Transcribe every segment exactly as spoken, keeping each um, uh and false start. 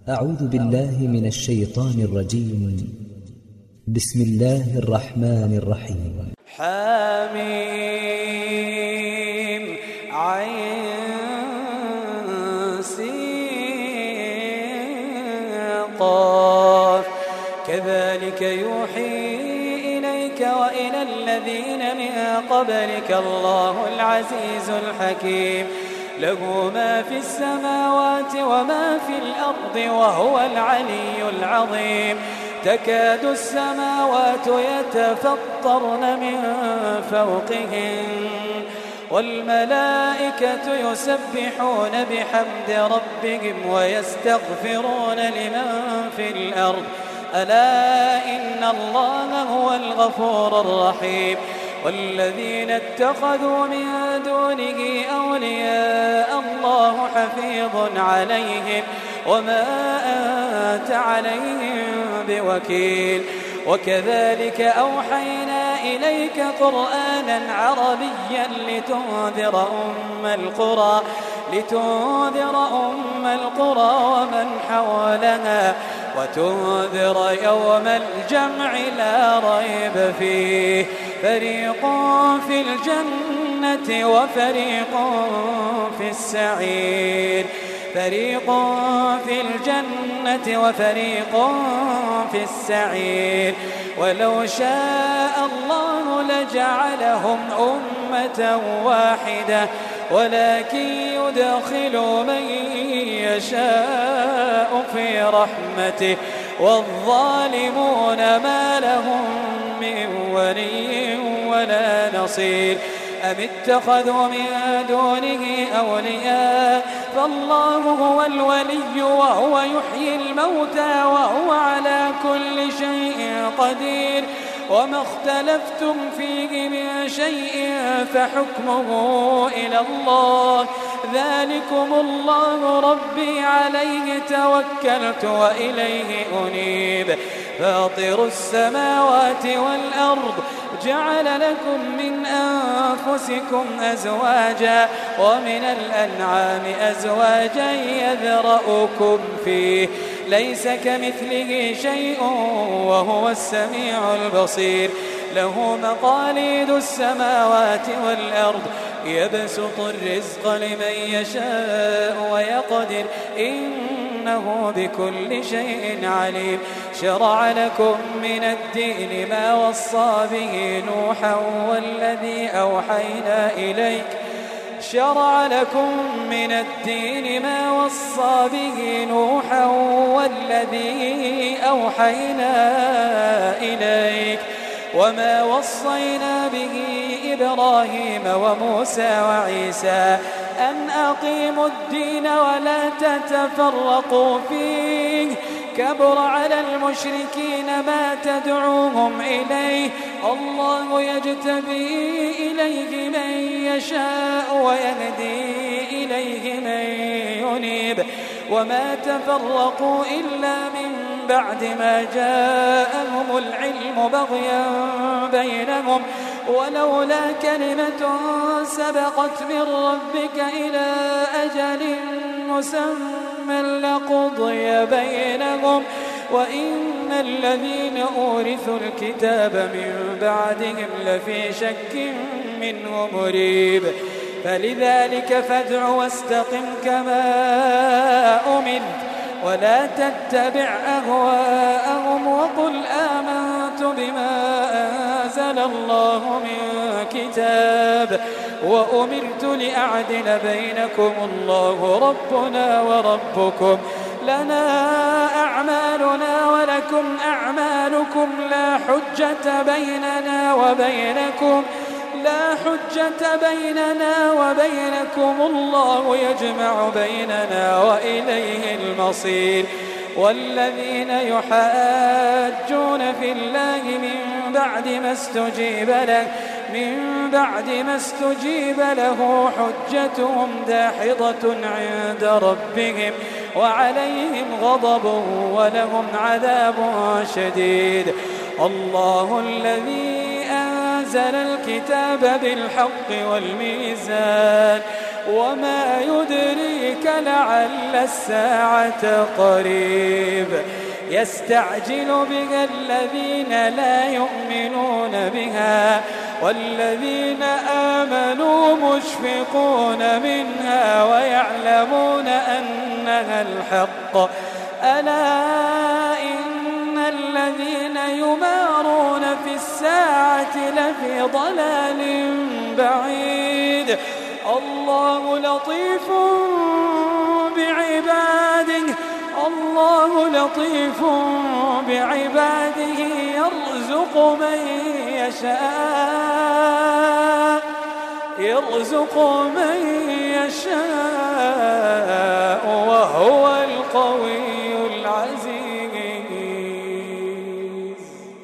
أعوذ بالله من الشيطان الرجيم. بسم الله الرحمن الرحيم. حاميم عين سين قاف كذلك يوحي إليك وإلى الذين من قبلك الله العزيز الحكيم له ما في السماوات وما في الأرض وهو العلي العظيم تكاد السماوات يتفطرن من فوقهن والملائكة يسبحون بحمد ربهم ويستغفرون لمن في الأرض ألا إن الله هو الغفور الرحيم والذين اتخذوا من دونه أولياء الله حفيظ عليهم وما أنت عليهم بوكيل وكذلك أوحينا إليك قرآنا عربيا لتنذر أم القرى لتنذر أم القرى ومن حولها وتنذر يوم الجمع لا ريب فيه فريق في الجنة وفريق في السعير فريق في الجنة وفريق في السعير ولو شاء الله لجعلهم أمة واحدة ولكن يدخل من يشاء في رحمته والظالمون ما لهم من ولي ولا نصير أم اتخذوا من دونه أولياء فالله هو الولي وهو يحيي الموتى وهو على كل شيء قدير وما اختلفتم فيه من شيء فحكمه إلى الله ذلكم الله ربي عليه توكلت وإليه أنيب فاطر السماوات والأرض جعل لكم من أنفسكم أزواجا ومن الأنعام أزواجا يذرأكم فيه ليس كمثله شيء وهو السميع البصير له مقاليد السماوات والأرض يبسط الرزق لمن يشاء ويقدر إنه بكل شيء عليم شرع لكم من الدين ما وصى به نوحا والذي أوحينا إليك شرع لكم من الدين ما وصى به نوحا والذي أوحينا إليك وما وصينا به إبراهيم وموسى وعيسى أن أقيموا الدين ولا تتفرقوا فيه كبر على المشركين ما تدعوهم إليه الله يجتبي إليه من يشاء ويهدي إليه من ينيب وما تفرقوا إلا من بعد ما جاءهم العلم بغيا بينهم ولولا كلمة سبقت من ربك إلى أجل مسمى لقضي بينهم وإن الذين أورثوا الكتاب من بعدهم لفي شك منه مريب فلذلك فادع واستقم كما أمرت ولا تتبع أهواءهم وقل آمنت بما أنزل الله من كتاب وأمرت لأعدل بينكم الله ربنا وربكم لنا أعمالنا ولكم أعمالكم لا حجة بيننا وبينكم لا حجة بيننا وبينكم الله يجمع بيننا وإليه المصير والذين يحاجون في الله من بعد ما استجيب له من بعد ما استجيب له حجتهم داحضة عند ربهم وعليهم غضب ولهم عذاب شديد الله الذي أنزل الكتاب بالحق والميزان وما يدريك لعل الساعة قريب يستعجل بها الذين لا يؤمنون بها والذين آمنوا مشفقون منها ويعلمون أنها الحق ألا إن الذين يمارون في الساعة لفي ضلال بعيد الله لطيف بعباده الله لطيف بعباده يرزق من يشاء يرزق من يشاء وهو القوي العزيز.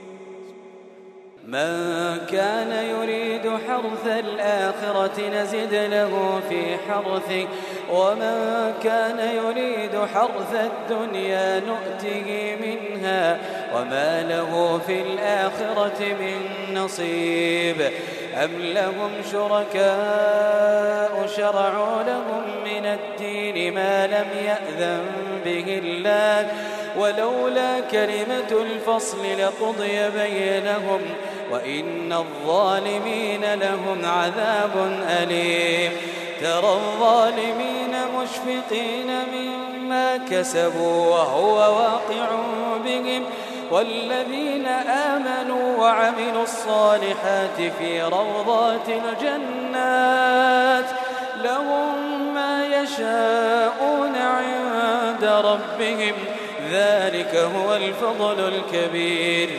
من كان يريد حرث الآخرة نزد له في حرثه ومن كان يريد حرث الدنيا نؤته منها وما له في الآخرة من نصيب أم لهم شركاء شرعوا لهم من الدين ما لم يأذن به الله ولولا كلمة الفصل لقضي بينهم وإن الظالمين لهم عذاب أليم. ترى الظالمين مشفقين مما كسبوا وهو واقع بهم والذين آمنوا وعملوا الصالحات في روضات الجنات لهم ما يشاءون عند ربهم ذلك هو الفضل الكبير.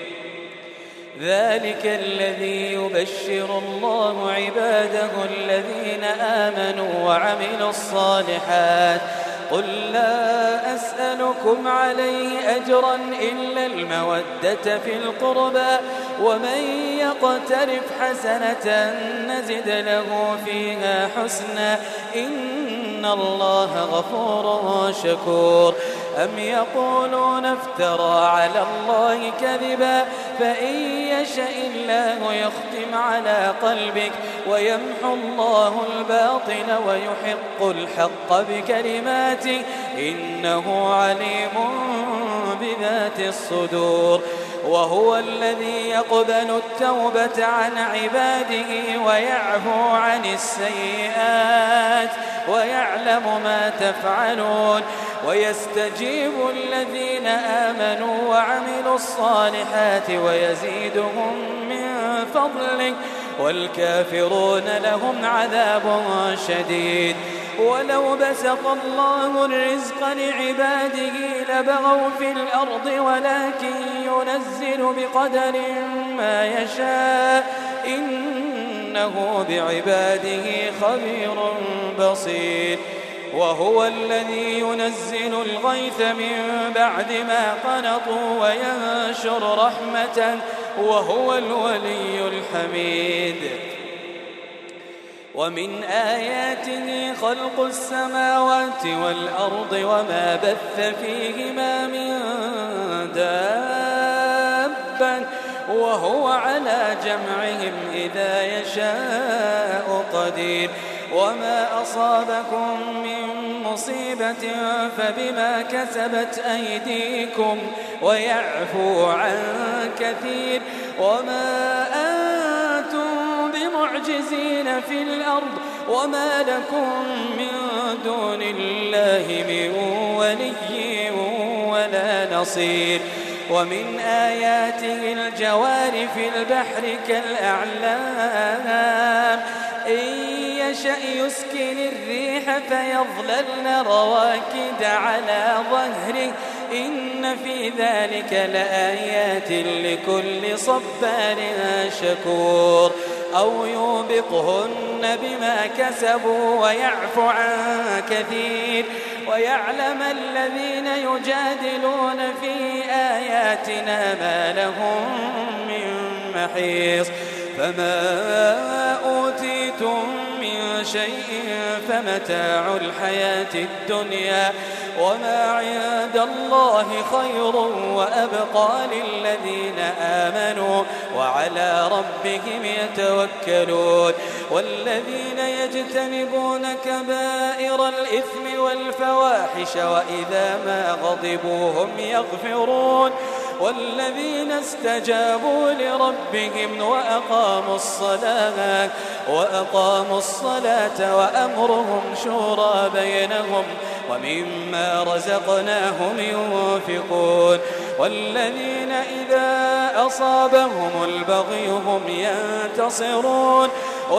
ذلك الذي يبشر الله عباده الذين آمنوا وعملوا الصالحات قل لا أسألكم عليه أجرا إلا المودة في القربى ومن يقترف حسنة نزد له فيها حسنا إن الله غفور شكور. أم يقولون افترى على الله كذبا فإن يشأ الله يختم على قلبك ويمحو الله الباطل ويحق الحق بكلماته إنه عليم بذات الصدور. وهو الذي يقبل التوبة عن عباده ويعفو عن السيئات ويعلم ما تفعلون ويستجيب الذين آمنوا وعملوا الصالحات ويزيدهم من فضله والكافرون لهم عذاب شديد. ولو بسط الله الرزق لعباده لبغوا في الأرض ولكن ينزل بقدر ما يشاء إنه بعباده خبير بصير. وهو الذي ينزل الغيث من بعد ما قنطوا وينشر رحمته وهو الولي الحميد. ومن آياته خلق السماوات والأرض وما بث فيهما من دابة وهو على جمعهم إذا يشاء قدير. وما أصابكم من مصيبة فبما كسبت أيديكم ويعفو عن كثير. وما أنتم بمعجزين في الأرض وما لكم من دون الله من ولي ولا نصير. ومن آياته الجوار في البحر كالأعلام إن يشأ يسكن الريح فيظللن رواكد على ظهره إن في ذلك لآيات لكل صبار شكور. أو يوبقهن بما كسبوا ويعفو عن كثير ويعلم الذين يجادلون في آياتنا ما لهم من محيص. فما أوتيتم من شيء فمتاع الحياة الدنيا وما عند الله خير وأبقى للذين آمنوا وعلى ربهم يتوكلون والذين يجتنبون كبائر الإثم والفواحش وإذا ما غضبوا هم يغفرون والذين استجابوا لربهم وأقاموا الصلاة وأقاموا الصلاة وأمرهم شورى بينهم ومما رزقناهم ينفقون والذين إذا أصابهم البغي هم ينتصرون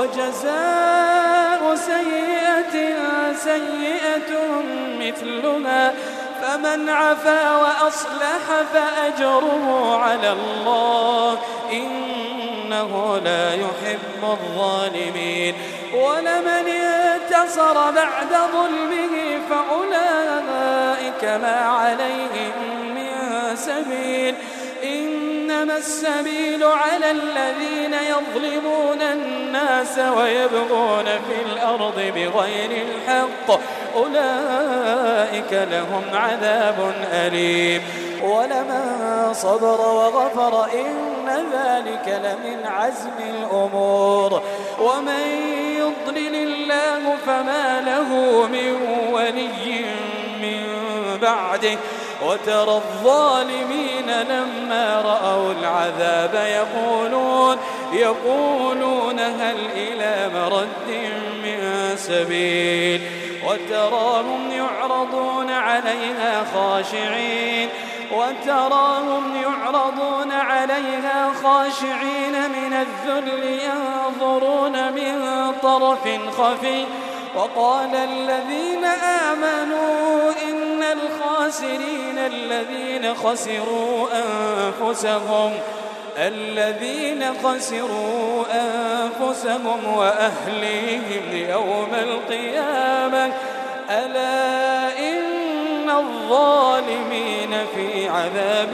وجزاء سيئة سيئة مثلها فمن عفا وأصلح فأجره على الله إنه لا يحب الظالمين ولمن انتصر بعد ظلمه فأولئك ما عليهم من سبيل إنما السبيل على الذين يظلمون الناس ويبغون في الأرض بغير الحق أولئك لهم عذاب أليم ولمن صبر وغفر إن ذلك لمن عزم الأمور ومن يضلل الله فما له من ولي من بعده وترى الظالمين لما رأوا العذاب يقولون يقولون هل إلى مرد من سبيل وتراهم يعرضون عليها خاشعين وتراهم يعرضون عليها خاشعين من الذل ينظرون من طرف خفي وقال الذين آمنوا إن الخاسرين الذين خسروا أنفسهم الذين خسروا أنفسهم وأهليهم يوم القيامة ألا إن الظالمين في عذاب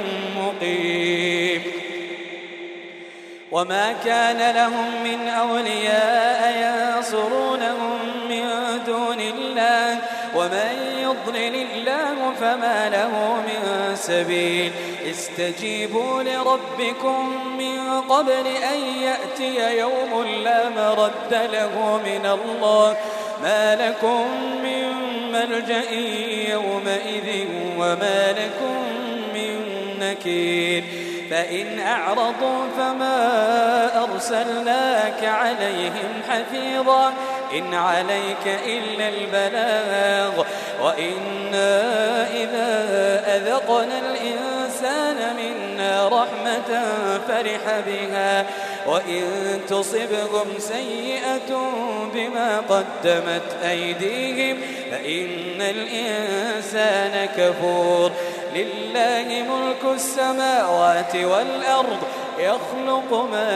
مقيم وما كان لهم من أولياء ينصرونهم من دون الله ومن يضلل الله فما له من سبيل استجيبوا لربكم من قبل أن يأتي يوم لا مرد له من الله ما لكم من ملجأ يومئذ وما لكم من نكير فإن أعرضوا فما أرسلناك عليهم حفيظا إن عليك إلا البلاغ وإنا إذا أذقنا الإنسان منا رحمة فرح بها وإن تصبهم سيئة بما قدمت أيديهم فإن الإنسان كفور لله ملك السماوات والأرض يخلق ما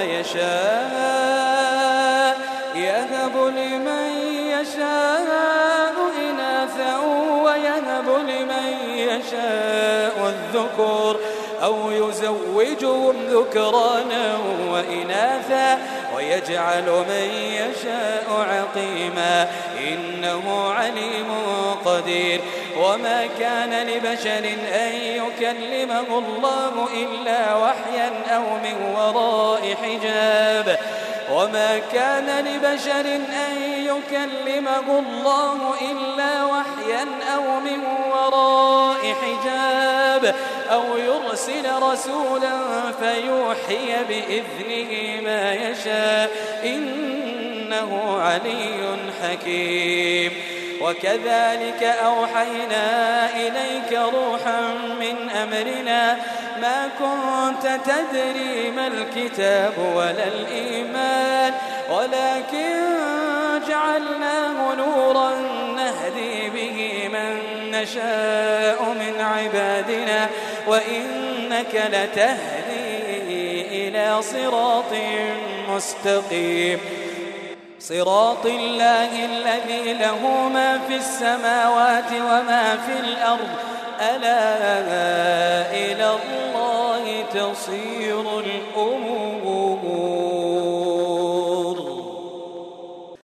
يشاء يهب لمن يشاء إناثا ويهب لمن يشاء الذكور أو يزوجهم ذكرانا وإناثا ويجعل من يشاء عقيما إنه عليم قدير وما كان لبشر أن يكلمه الله إلا وحيا أو من وراء حجاب وما كان لبشر أن يكلمه الله إلا وحيا أو من وراء حجاب أو يرسل رسولا فيوحي بإذنه ما يشاء إنه علي حكيم وكذلك أوحينا إليك روحا من أمرنا ما كنت تدري ما الكتاب ولا الإيمان ولكن جعلناه نورا نهدي به من نشاء من عبادنا وإنك لتهدي إلى صراط مستقيم صراط الله الذي له ما في السماوات وما في الأرض ألا إلى الله تصير الأمور.